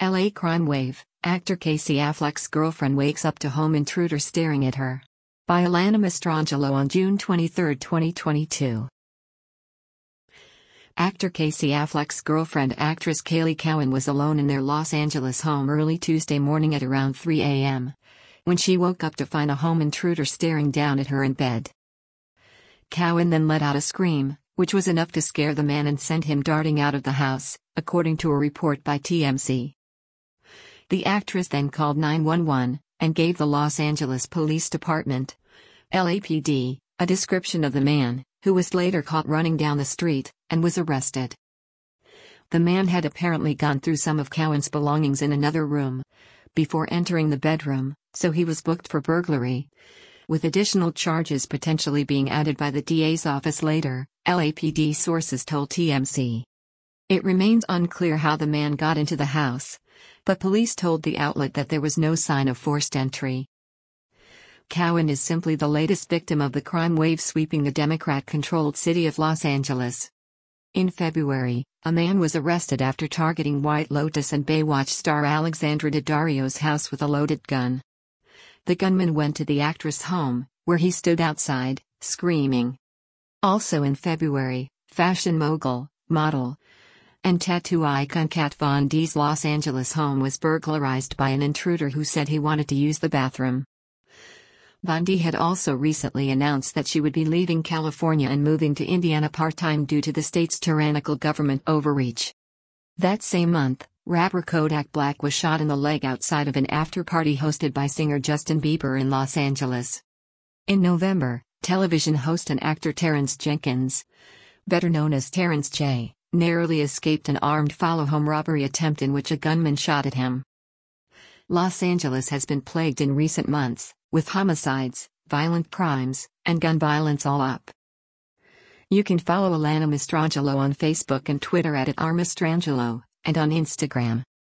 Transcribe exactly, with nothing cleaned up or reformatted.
L A crime wave. Actor Casey Affleck's girlfriend wakes up to home intruder staring at her. By Alana Mastrangelo on June twenty-third, twenty twenty-two. Actor Casey Affleck's girlfriend actress Kaylee Cowan was alone in their Los Angeles home early Tuesday morning at around three a m when she woke up to find a home intruder staring down at her in bed. Cowan then let out a scream, which was enough to scare the man and send him darting out of the house, according to a report by T M Z. The actress then called nine one one and gave the Los Angeles Police Department, L A P D, a description of the man, who was later caught running down the street, and was arrested. The man had apparently gone through some of Cowan's belongings in another room before entering the bedroom, so he was booked for burglary, with additional charges potentially being added by the D A's office later, L A P D sources told T M Z. It remains unclear how the man got into the house, but police told the outlet that there was no sign of forced entry. Cowan is simply the latest victim of the crime wave sweeping the Democrat-controlled city of Los Angeles. In February, a man was arrested after targeting White Lotus and Baywatch star Alexandra Daddario's house with a loaded gun. The gunman went to the actress' home, where he stood outside, screaming. Also in February, fashion mogul, model, and tattoo icon Kat Von D's Los Angeles home was burglarized by an intruder who said he wanted to use the bathroom. Von D had also recently announced that she would be leaving California and moving to Indiana part-time due to the state's tyrannical government overreach. That same month, rapper Kodak Black was shot in the leg outside of an after-party hosted by singer Justin Bieber in Los Angeles. In November, television host and actor Terrence Jenkins, better known as Terrence J., narrowly escaped an armed follow-home robbery attempt in which a gunman shot at him. Los Angeles has been plagued in recent months, with homicides, violent crimes, and gun violence all up. You can follow Alana Mastrangelo on Facebook and Twitter at @rmastrangelo, and on Instagram.